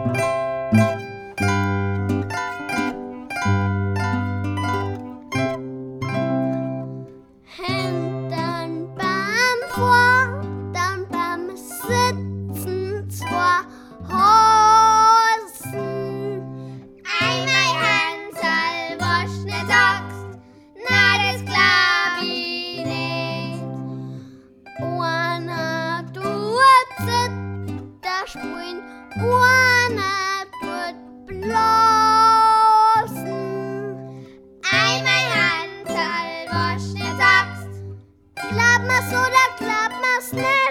Hände beim Vor, dann beim Sitzen zwei Hosen. Einmal Hansel, was nicht sagst, na das glaub ich nicht. Einer tut Zitter spielen, einer tut blasen. Einmal Hansel, was nicht sagst, glaub mir's oder glaub mir's nicht.